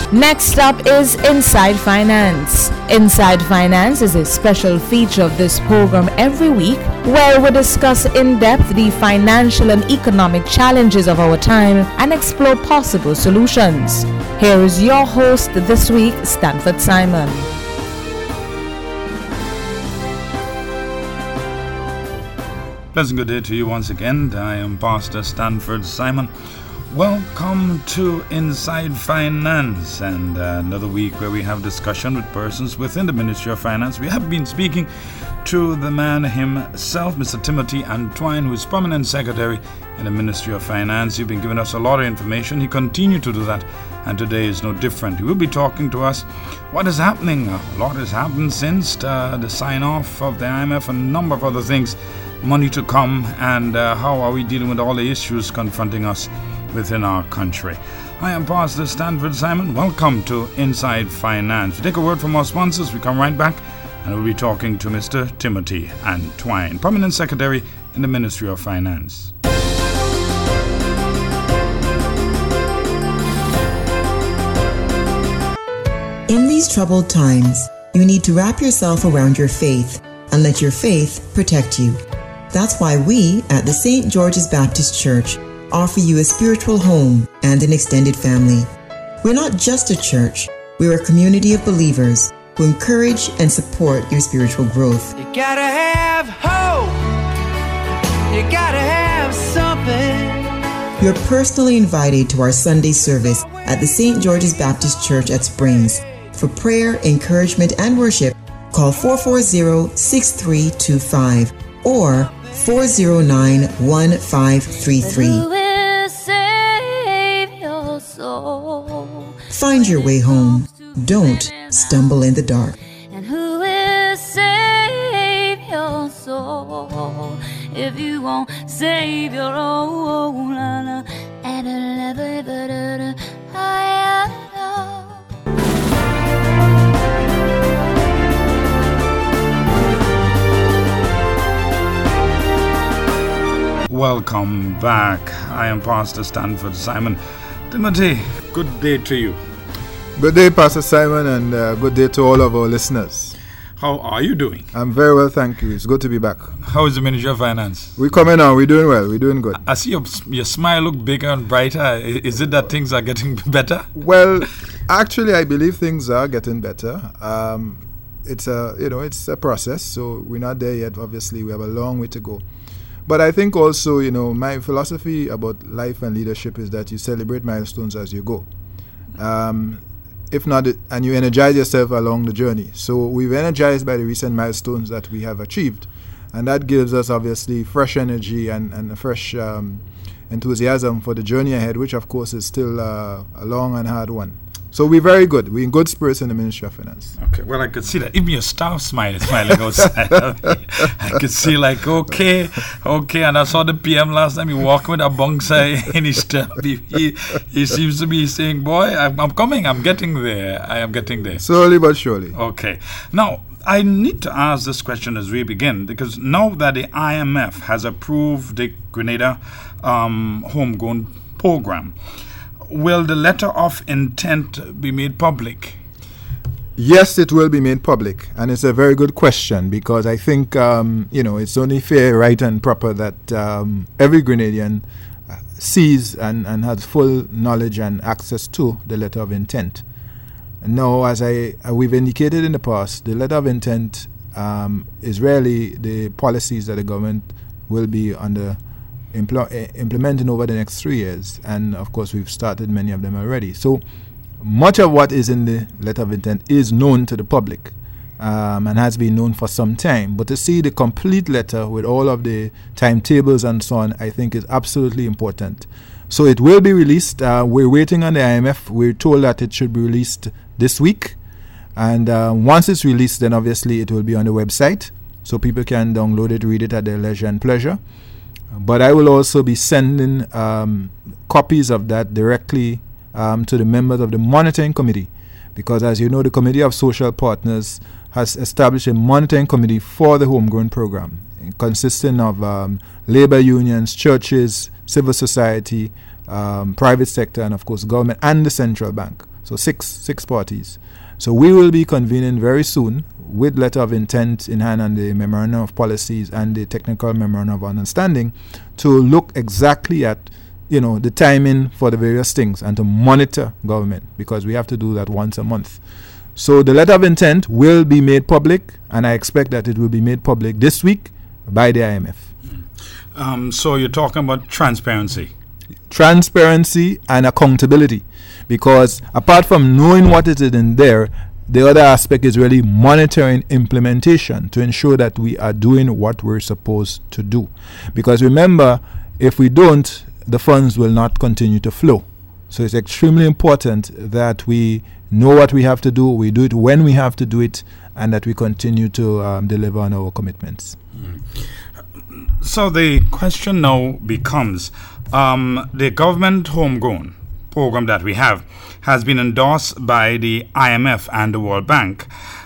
Next up is Inside Finance. Inside Finance is a special feature of this program every week where we discuss in depth the financial and economic challenges of our time and explore possible solutions. Here is your host this week, Stanford Simon. Pleasant good day to you once again. I am Pastor Stanford Simon. Welcome to Inside Finance, and another week where we have discussion with persons within the Ministry of Finance. We have been speaking to the man himself, Mr. Timothy Antoine, who is Permanent Secretary in the Ministry of Finance. You've been giving us a lot of information. He continued to do that, and today is no different. He will be talking to us what is happening. A lot has happened since the sign-off of the IMF, a number of other things, money to come, and how are we dealing with all the issues confronting us within our country. I am Pastor Stanford Simon. Welcome to Inside Finance. We take a word from our sponsors. We come right back and we'll be talking to Mr. Timothy Antoine, Permanent Secretary in the Ministry of Finance. In these troubled times, you need to wrap yourself around your faith and let your faith protect you. That's why we at the St. George's Baptist Church offer you a spiritual home and an extended family. We're not just a church, we're a community of believers who encourage and support your spiritual growth. You gotta have hope, you gotta have something. You're personally invited to our Sunday service at the St. George's Baptist Church at Springs. For prayer, encouragement, and worship, call 440-6325 or 409-1533. Find your way home. Don't stumble in the dark. And who will save your soul if you won't save your own? Welcome back. I am Pastor Stanford Simon. Timothy, good day to you. Good day, Pastor Simon, and good day to all of our listeners. How are you doing? I'm very well, thank you. It's good to be back. How is the Ministry of Finance? We're coming on. We're doing well. We're doing good. I see your smile look bigger and brighter. Is it that things are getting better? Well, actually, I believe things are getting better. It's a process, so we're not there yet. Obviously, we have a long way to go. But I think also, my philosophy about life and leadership is that you celebrate milestones as you go. If not, and you energize yourself along the journey. So we've energized by the recent milestones that we have achieved. And that gives us, obviously, fresh energy and a fresh enthusiasm for the journey ahead, which, of course, is still a long and hard one. So we're very good. We're in good spirits in the Ministry of Finance. Okay, well, I could see that. Even your staff smiling outside. I could see okay. And I saw the PM last time. He walked with a bonsai in his step. He seems to be saying, boy, I'm coming. I'm getting there. I am getting there. Slowly but surely. Okay. Now, I need to ask this question as we begin, because now that the IMF has approved the Grenada homegrown program, will the letter of intent be made public? Yes, it will be made public. And it's a very good question because I think, it's only fair, right, and proper that every Grenadian sees and has full knowledge and access to the letter of intent. Now, as we've indicated in the past, the letter of intent is really the policies that the government will be implementing over the next 3 years, and of course we've started many of them already. So much of what is in the letter of intent is known to the public and has been known for some time, but to see the complete letter with all of the timetables and so on, I think is absolutely important. So it will be released. We're waiting on the IMF. We're told that it should be released this week, and once it's released, then obviously it will be on the website so people can download it, read it at their leisure and pleasure. But I will also be sending copies of that directly to the members of the monitoring committee, because as you know, the Committee of Social Partners has established a monitoring committee for the homegrown program, consisting of labor unions, churches, civil society, private sector, and of course government and the central bank. So six parties. So we will be convening very soon with letter of intent in hand and the memorandum of policies and the technical memorandum of understanding to look exactly at the timing for the various things and to monitor government, because we have to do that once a month. So the letter of intent will be made public, and I expect that it will be made public this week by the IMF. So you're talking about transparency And accountability, because apart from knowing what it is in there, the other aspect is really monitoring implementation to ensure that we are doing what we're supposed to do. Because remember, if we don't, the funds will not continue to flow. So it's extremely important that we know what we have to do, we do it when we have to do it, and that we continue to deliver on our commitments. So the question now becomes, the government homegrown program that we have has been endorsed by the IMF and the World Bank.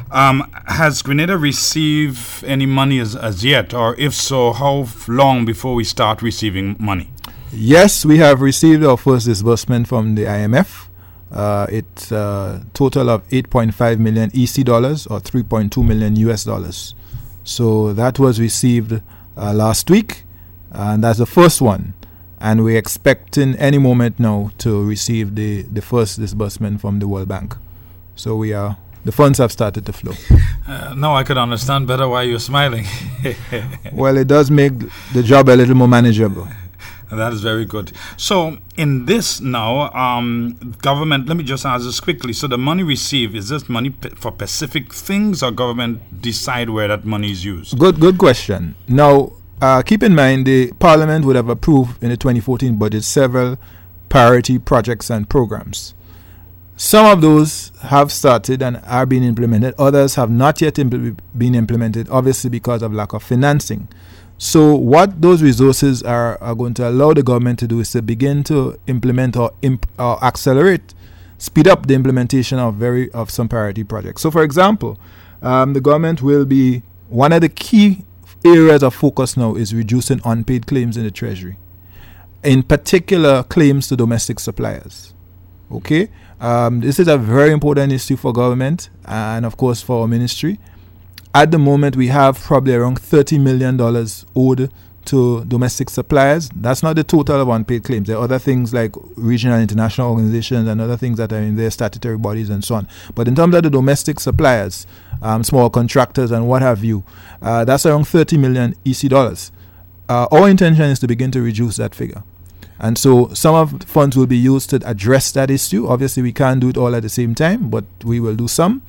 Has Grenada received any money as yet, or if so, how long before we start receiving money? Yes, we have received our first disbursement from the IMF. It's a total of 8.5 million EC dollars, or 3.2 million US dollars. So that was received last week, and that's the first one. And we're expecting any moment now to receive the first disbursement from the World Bank. So the funds have started to flow. Now I could understand better why you're smiling. Well, it does make the job a little more manageable. That is very good. So in this now, government, let me just ask this quickly. So the money received, is this money for specific things, or government decide where that money is used? Good question. Now, keep in mind, the Parliament would have approved in the 2014 budget several priority projects and programs. Some of those have started and are being implemented. Others have not yet been implemented, obviously because of lack of financing. So what those resources are going to allow the government to do is to begin to implement or accelerate, speed up the implementation of some priority projects. So, for example, the government will be, one of the key areas of focus now is reducing unpaid claims in the Treasury, in particular claims to domestic suppliers. Okay, this is a very important issue for government and, of course, for our ministry. At the moment, we have probably around $30 million owed to domestic suppliers. That's not the total of unpaid claims. There are other things like regional and international organizations and other things that are in their statutory bodies and so on. But in terms of the domestic suppliers, small contractors and what have you, that's around 30 million EC dollars. Our intention is to begin to reduce that figure. And so some of the funds will be used to address that issue. Obviously, we can't do it all at the same time, but we will do some.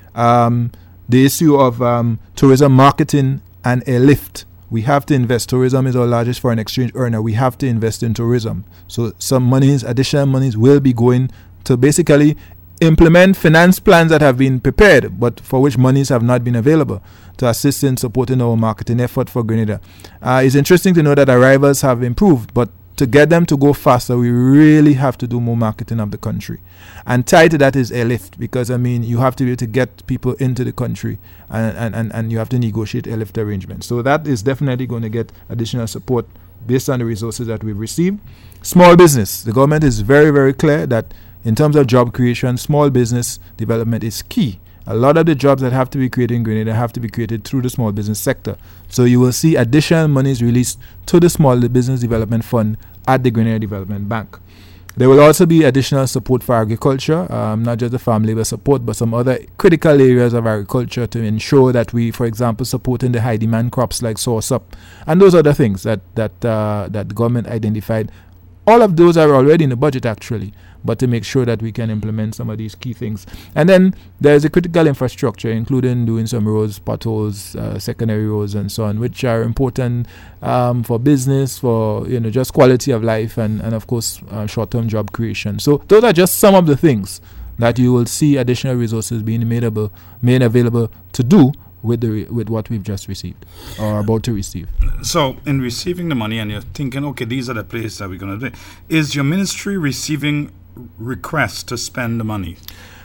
The issue of tourism marketing and airlift. We have to invest. Tourism is our largest foreign exchange earner. We have to invest in tourism. So some monies, additional monies, will be going to basically implement finance plans that have been prepared, but for which monies have not been available, to assist in supporting our marketing effort for Grenada. It's interesting to know that arrivals have improved, but to get them to go faster, we really have to do more marketing of the country. And tied to that is airlift, because, you have to be able to get people into the country and you have to negotiate airlift arrangements. So that is definitely going to get additional support based on the resources that we've received. Small business. The government is very, very clear that in terms of job creation, small business development is key. A lot of the jobs that have to be created in Grenada have to be created through the small business sector. So you will see additional monies released to the Small Business Development Fund at the Grenada Development Bank. There will also be additional support for agriculture, not just the farm labor support, but some other critical areas of agriculture to ensure that we, for example, supporting the high demand crops like sauersup and those other things that the government identified. All of those are already in the budget, actually, but to make sure that we can implement some of these key things. And then there's a critical infrastructure, including doing some roads, potholes, secondary roads, and so on, which are important for business, for just quality of life, and of course short-term job creation. So those are just some of the things that you will see additional resources being made available to do with what we've just received or about to receive. So in receiving the money and you're thinking, okay, these are the places that we're going to do, is your ministry receiving requests to spend the money?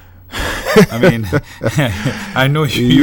I know you.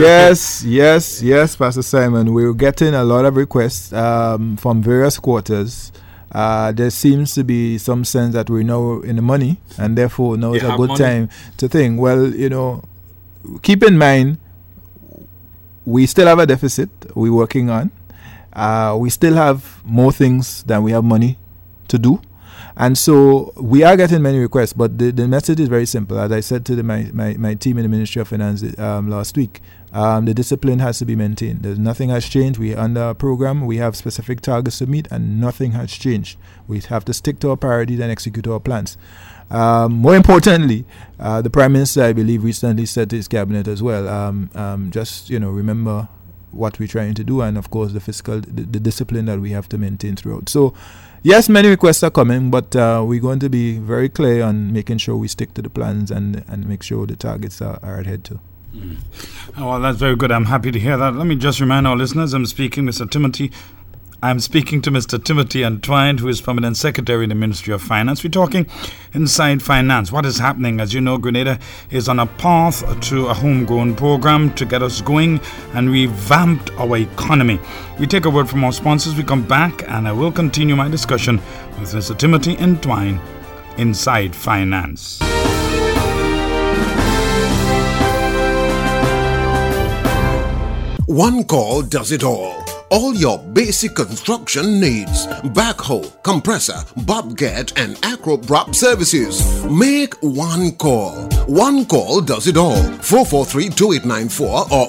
Yes, Pastor Simon. We're getting a lot of requests from various quarters. There seems to be some sense that we're now in the money, and therefore now is a good time to think, well, keep in mind, we still have a deficit we're working on. We still have more things than we have money to do. And so we are getting many requests, but the message is very simple. As I said to my team in the Ministry of Finance last week, the discipline has to be maintained. Nothing has changed. We're under a program. We have specific targets to meet, and nothing has changed. We have to stick to our priorities and execute our plans. More importantly, the Prime Minister, I believe, recently said to his cabinet as well, just remember what we're trying to do, and of course the discipline that we have to maintain throughout. So yes, many requests are coming, but we're going to be very clear on making sure we stick to the plans and make sure the targets are adhered to. Oh, well, that's very good. I'm happy to hear that. Let me just remind our listeners, I'm speaking to Mr. Timothy Antwine, who is Permanent Secretary in the Ministry of Finance. We're talking Inside Finance. What is happening? As you know, Grenada is on a path to a homegrown program to get us going and revamped our economy. We take a word from our sponsors. We come back and I will continue my discussion with Mr. Timothy Antwine, Inside Finance. One call does it all. All your basic construction needs. Backhoe, compressor, bobcat and acro-prop services. Make one call. One call does it all. 443-2894 or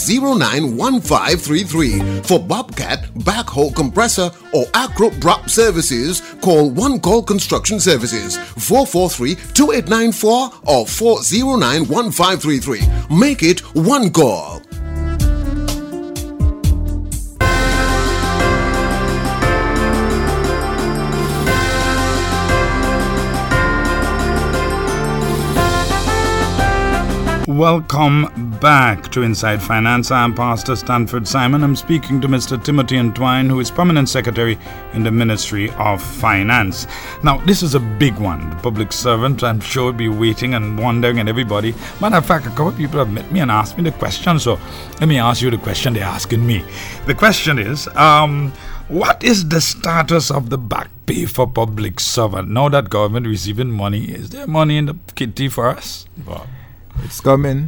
409-1533. For bobcat, backhoe, compressor or acro-prop services, call One Call Construction Services. 443-2894 or 409-1533. Make it one call. Welcome back to Inside Finance. I'm Pastor Stanford Simon. I'm speaking to Mr. Timothy Antwine, who is Permanent Secretary in the Ministry of Finance. Now, this is a big one. The public servant, I'm sure, will be waiting and wondering, and everybody. Matter of fact, a couple of people have met me and asked me the question, so let me ask you the question they're asking me. The question is, what is the status of the back pay for public servant? Now that government receiving money, is there money in the kitty for us? Well, It's coming.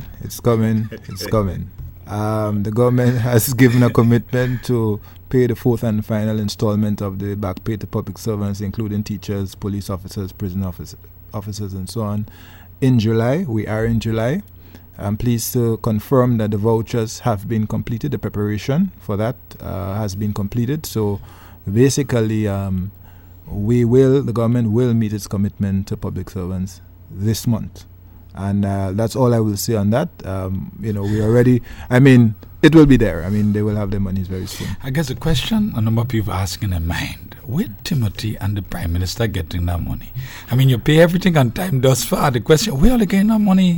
The government has given a commitment to pay the fourth and final installment of the back pay to public servants, including teachers, police officers, prison officers, and so on, in July. We are in July. I'm pleased to confirm that the vouchers have been completed. The preparation for that has been completed. So basically, the government will meet its commitment to public servants this month. And that's all I will say on that. We already, it will be there. They will have their monies very soon. I guess the question a number of people are asking in mind, where Timothy and the Prime Minister getting that money? You pay everything on time thus far. The question, where are they getting that money?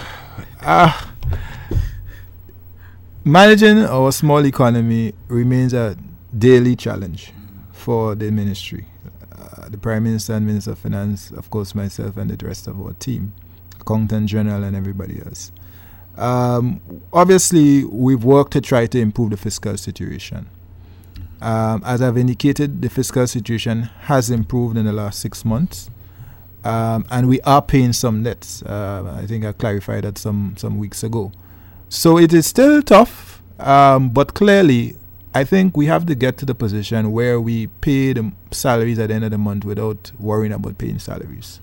Managing our small economy remains a daily challenge for the ministry. The Prime Minister and Minister of Finance, of course, myself and the rest of our team, Accountant General and everybody else. Obviously, we've worked to try to improve the fiscal situation. As I've indicated, the fiscal situation has improved in the last 6 months, and we are paying some debts. I think I clarified that some weeks ago. So it is still tough, but clearly, I think we have to get to the position where we pay the salaries at the end of the month without worrying about paying salaries.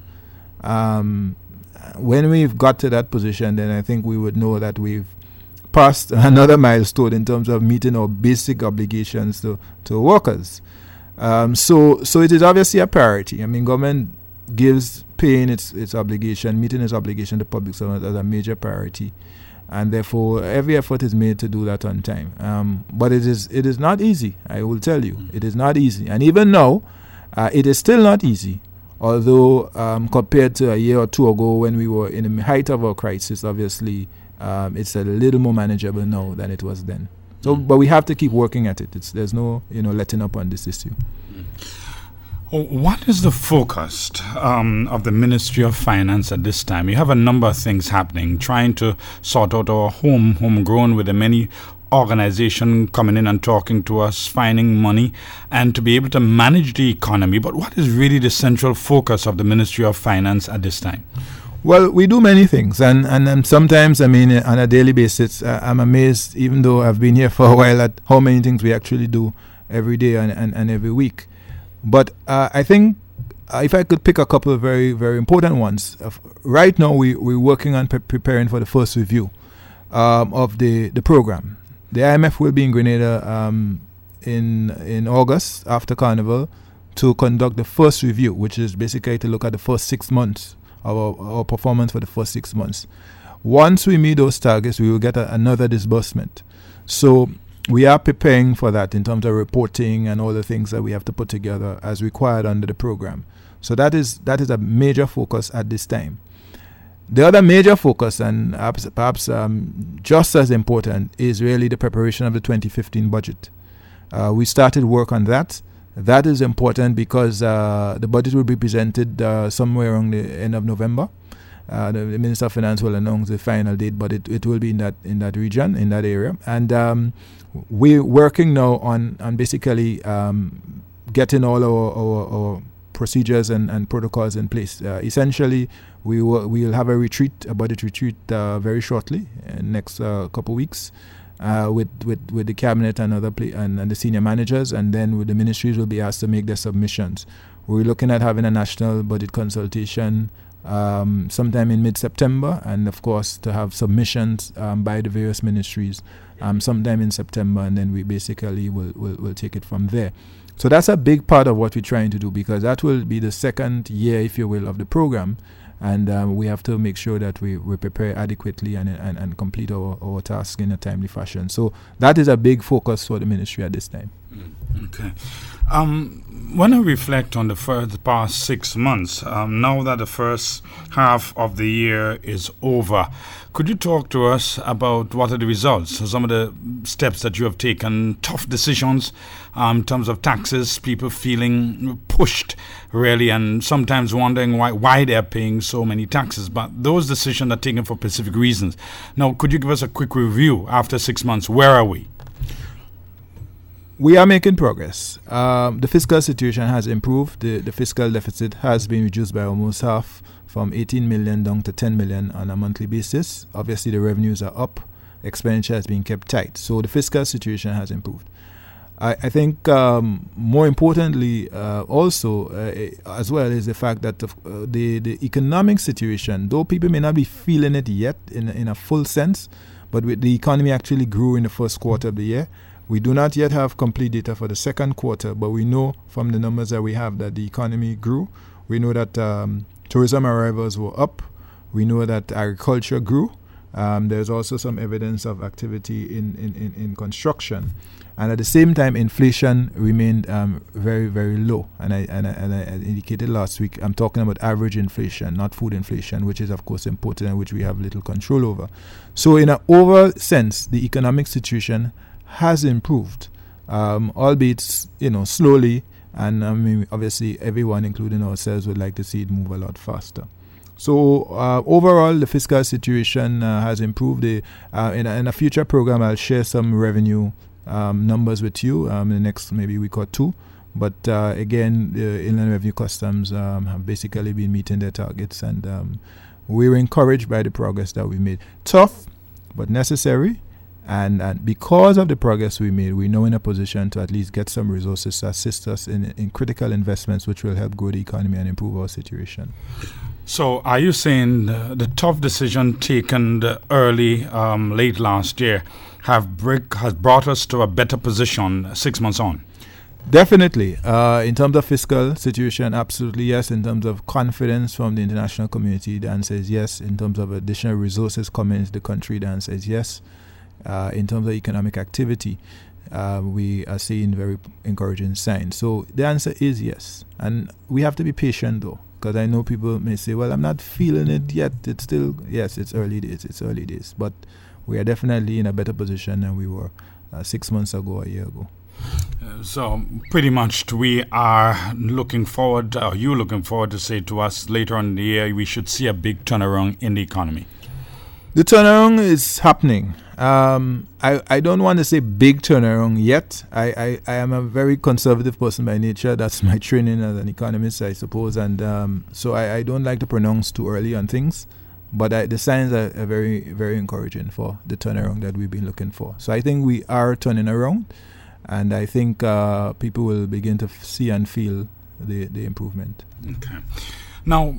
When we've got to that position, then I think we would know that we've passed another milestone in terms of meeting our basic obligations to workers. So it is obviously a priority. Government gives paying its obligation, meeting its obligation to public servants as a major priority, and therefore every effort is made to do that on time. But it is not easy. I will tell you, it is not easy, and even now, it is still not easy. Although compared to a year or two ago when we were in the height of our crisis, obviously it's a little more manageable now than it was then. So, but we have to keep working at it. There's no letting up on this issue. What is the focus of the Ministry of Finance at this time? You have a number of things happening, trying to sort out our homegrown with the many organization coming in and talking to us, finding money, and to be able to manage the economy. But what is really the central focus of the Ministry of Finance at this time? Well, we do many things, and sometimes, on a daily basis, I'm amazed, even though I've been here for a while, at how many things we actually do every day and every week. But I think if I could pick a couple of very, very important ones, right now we're working on preparing for the first review of the program. The IMF will be in Grenada in August after Carnival to conduct the first review, which is basically to look at the first 6 months of our performance for the first 6 months. Once we meet those targets, we will get another disbursement. So we are preparing for that in terms of reporting and all the things that we have to put together as required under the program. So that is a major focus at this time. The other major focus, and perhaps just as important, is really the preparation of the 2015 budget. We started work on that. That is important because the budget will be presented somewhere around the end of November. The Minister of Finance will announce the final date, but it will be in that region, in that area. And we're working now on basically getting all our procedures and protocols in place. Essentially, we'll have a budget retreat very shortly, next couple weeks. With the cabinet and and the senior managers, and then with the ministries will be asked to make their submissions. We're looking at having a national budget consultation sometime in mid-September, and of course to have submissions by the various ministries sometime in September, and then we basically will take it from there. So that's a big part of what we're trying to do, because that will be the second year, if you will, of the program. And we have to make sure that we prepare adequately and complete our task in a timely fashion. So that is a big focus for the ministry at this time. Okay. When I reflect on the past 6 months, now that the first half of the year is over, could you talk to us about what are the results, some of the steps that you have taken, tough decisions in terms of taxes, people feeling pushed really, and sometimes wondering why they're paying so many taxes, but those decisions are taken for specific reasons. Now, could you give us a quick review after 6 months? Where are we? We are making progress. The fiscal situation has improved. The fiscal deficit has been reduced by almost half, from 18 million down to 10 million on a monthly basis. Obviously, the revenues are up. Expenditure has been kept tight. So the fiscal situation has improved. I think more importantly also as well is the fact that the economic situation, though people may not be feeling it yet in a full sense, but the economy actually grew in the first quarter of the year. We do not yet have complete data for the second quarter, but we know from the numbers that we have that the economy grew. We know that tourism arrivals were up. We know that agriculture grew. There's also some evidence of activity in construction. And at the same time, inflation remained very, very low. And I indicated last week, I'm talking about average inflation, not food inflation, which is, of course, important and which we have little control over. So in an overall sense, the economic situation has improved, albeit slowly, and I mean obviously everyone, including ourselves, would like to see it move a lot faster. So overall, the fiscal situation has improved. In a future program, I'll share some revenue numbers with you in the next maybe week or two. But again, the Inland Revenue Customs have basically been meeting their targets, and we're encouraged by the progress that we made. Tough, but necessary. And because of the progress we made, we're now in a position to at least get some resources to assist us in critical investments which will help grow the economy and improve our situation. So are you saying the tough decision taken late last year has brought us to a better position 6 months on? Definitely. In terms of fiscal situation, absolutely yes. In terms of confidence from the international community, the answer is yes. In terms of additional resources coming into the country, the answer is yes. In terms of economic activity, we are seeing very encouraging signs. So the answer is yes. And we have to be patient though, because I know people may say, well, I'm not feeling it yet. It's still, yes, it's early days. But we are definitely in a better position than we were 6 months ago, a year ago. So pretty much we are looking forward, or you looking forward to say to us later on in the year, we should see a big turnaround in the economy. The turnaround is happening. I don't want to say big turnaround yet. I am a very conservative person by nature. That's my training as an economist, I suppose. And so I don't like to pronounce too early on things. But the signs are very, very encouraging for the turnaround that we've been looking for. So I think we are turning around. And I think people will begin to see and feel the improvement. Okay. Now,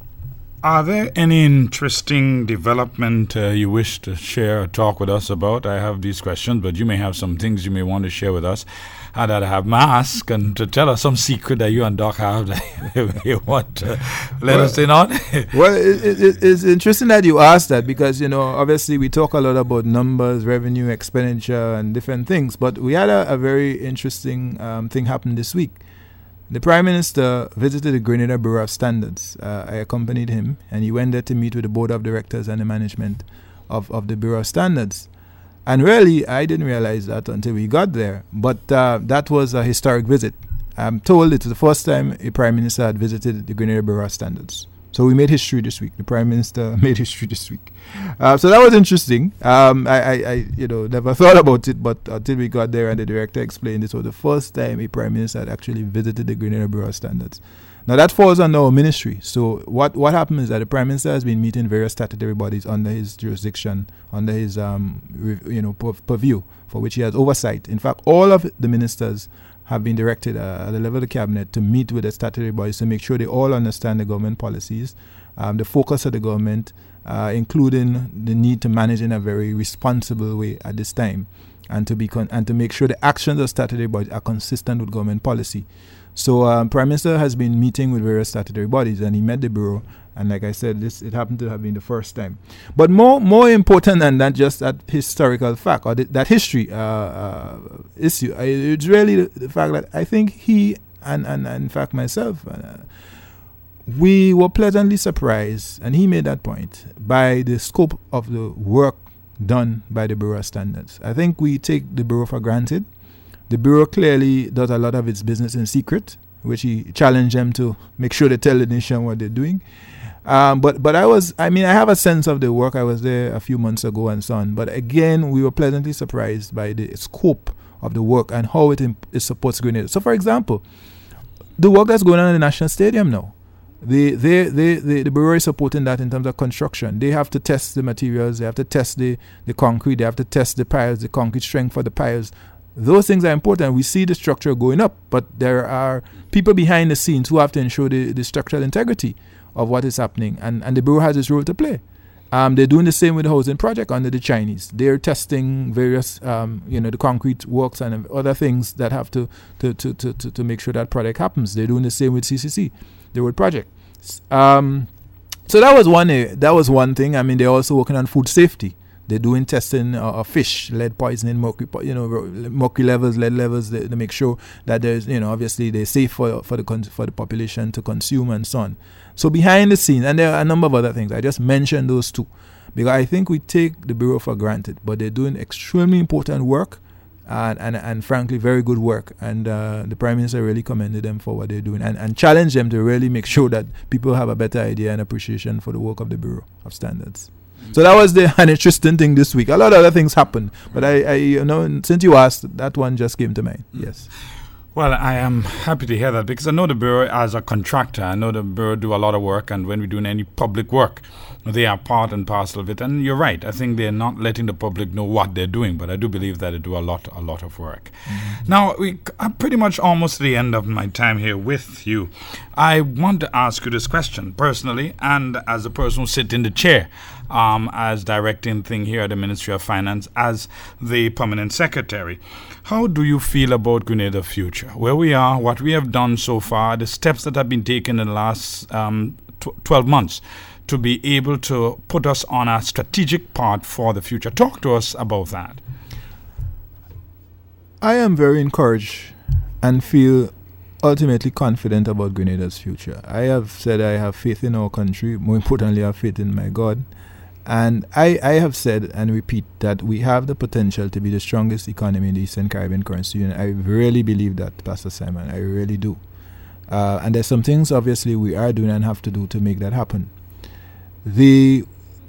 are there any interesting development you wish to share or talk with us about? I have these questions, but you may have some things you may want to share with us. I'd have Mask and to tell us some secret that you and Doc have that you want to let us in on. Well, it's interesting that you asked that because, obviously we talk a lot about numbers, revenue, expenditure, and different things. But we had a very interesting thing happen this week. The Prime Minister visited the Grenada Bureau of Standards. I accompanied him, and he went there to meet with the board of directors and the management of the Bureau of Standards. And really, I didn't realize that until we got there. But that was a historic visit. I'm told it's the first time a Prime Minister had visited the Grenada Bureau of Standards. So we made history this week. The Prime Minister made history this week. So that was interesting. I never thought about it, but until we got there and the director explained it was the first time a Prime Minister had actually visited the Grenada Bureau of Standards. Now that falls under our ministry. So what happened is that the Prime Minister has been meeting various statutory bodies under his jurisdiction, under his purview, for which he has oversight. In fact, all of the ministers have been directed at the level of the cabinet to meet with the statutory bodies to make sure they all understand the government policies, the focus of the government, including the need to manage in a very responsible way at this time, and to make sure the actions of statutory bodies are consistent with government policy. So Prime Minister has been meeting with various statutory bodies, and he met the Bureau. And like I said, it happened to have been the first time. But more important than that, just that historical fact or that history issue, it's really the fact that I think he and in fact myself, we were pleasantly surprised, and he made that point, by the scope of the work done by the Bureau of Standards. I think we take the Bureau for granted. The Bureau clearly does a lot of its business in secret, which he challenged them to make sure they tell the nation what they're doing. But I have a sense of the work. I was there a few months ago and so on. But again, we were pleasantly surprised by the scope of the work and how it supports Grenada. So, for example, the work that's going on in the National Stadium now, the Bureau is supporting that in terms of construction. They have to test the materials. They have to test the concrete. They have to test the piles, the concrete strength for the piles. Those things are important. We see the structure going up, but there are people behind the scenes who have to ensure the structural integrity of what is happening, and the Bureau has its role to play. They're doing the same with the housing project under the Chinese. They're testing various, the concrete works and other things that have to make sure that project happens. They're doing the same with CCC, the road project. So that was one thing. I mean, they're also working on food safety. They're doing testing of fish, lead poisoning, mercury levels, lead levels, to make sure that there's, obviously they're safe for the population to consume and so on. So behind the scenes, and there are a number of other things. I just mentioned those two because I think we take the Bureau for granted, but they're doing extremely important work and frankly very good work. And the Prime Minister really commended them for what they're doing and challenged them to really make sure that people have a better idea and appreciation for the work of the Bureau of Standards. So that was an interesting thing this week. A lot of other things happened, but I since you asked, that one just came to mind. Yes. Well, I am happy to hear that because I know the Bureau as a contractor. I know the Bureau do a lot of work, and when we're doing any public work, they are part and parcel of it. And you're right. I think they're not letting the public know what they're doing, but I do believe that they do a lot of work. Mm-hmm. Now, I'm pretty much almost at the end of my time here with you. I want to ask you this question personally, and as a person who sits in the chair as directing thing here at the Ministry of Finance, as the permanent secretary. How do you feel about Grenada's future? Where we are, what we have done so far, the steps that have been taken in the last 12 months to be able to put us on a strategic path for the future. Talk to us about that. I am very encouraged and feel ultimately confident about Grenada's future. I have said I have faith in our country. More importantly, I have faith in my God. And I have said and repeat that we have the potential to be the strongest economy in the Eastern Caribbean Currency Union. I really believe that, Pastor Simon. I really do. And there's some things, obviously, we are doing and have to do to make that happen. The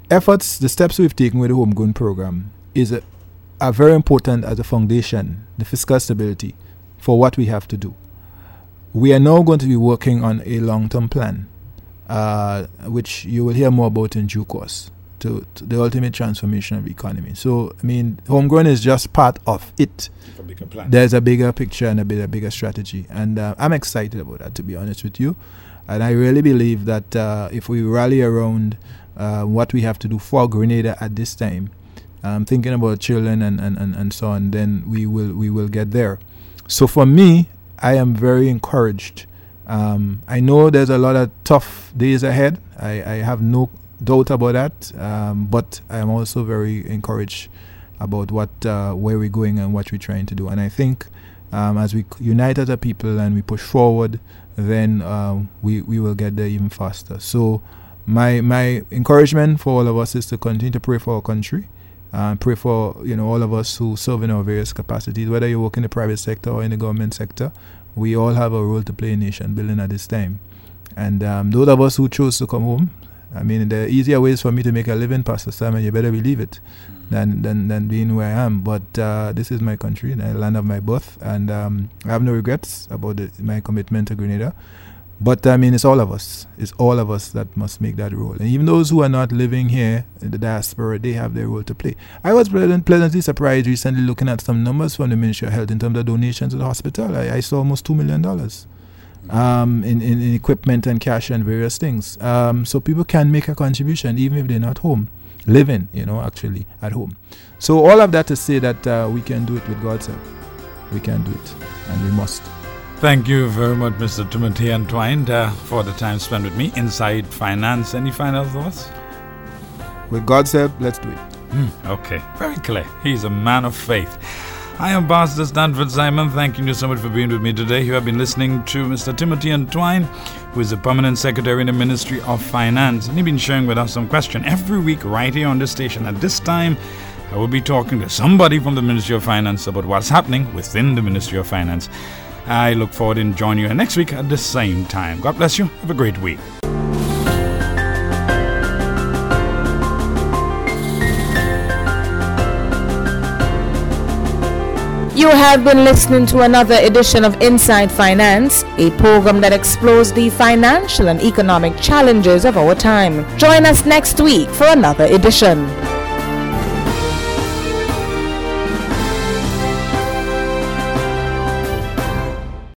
efforts, the steps we've taken with the homegrown program are very important as a foundation, the fiscal stability for what we have to do. We are now going to be working on a long-term plan, which you will hear more about in due course, to the ultimate transformation of the economy. So, I mean, homegrown is just part of it. A bigger plan. There's a bigger picture and a bigger strategy. And I'm excited about that, to be honest with you. And I really believe that if we rally around what we have to do for Grenada at this time, thinking about children and so on, then we will get there. So for me, I am very encouraged. I know there's a lot of tough days ahead. I have no doubt about that. But I am also very encouraged about where we're going and what we're trying to do. And I think as we unite as a people and we push forward, then we will get there even faster. So my encouragement for all of us is to continue to pray for our country. Pray for all of us who serve in our various capacities, whether you work in the private sector or in the government sector. We all have a role to play in nation building at this time. And those of us who chose to come home, I mean, there are easier ways for me to make a living, Pastor Simon, you better believe it, than being where I am. But this is my country, the land of my birth, and I have no regrets about my commitment to Grenada. But I mean, it's all of us. It's all of us that must make that role. And even those who are not living here in the diaspora, they have their role to play. I was pleasantly surprised recently looking at some numbers from the Ministry of Health in terms of donations to the hospital. I saw almost $2 million in equipment and cash and various things. So people can make a contribution even if they're not home, living, actually at home. So all of that to say that we can do it with God's help. We can do it, and we must. Thank you very much, Mr. Timothy Antwine, for the time spent with me. Inside Finance. Any final thoughts? With God's help, let's do it. Okay, very clear. He's a man of faith. I am Pastor Stanford Simon. Thanking you so much for being with me today. You have been listening to Mr. Timothy Antwine, who is the Permanent Secretary in the Ministry of Finance. And he's been sharing with us some questions every week right here on this station. At this time, I will be talking to somebody from the Ministry of Finance about what's happening within the Ministry of Finance. I look forward to joining you next week at the same time. God bless you. Have a great week. You have been listening to another edition of Inside Finance, a program that explores the financial and economic challenges of our time. Join us next week for another edition.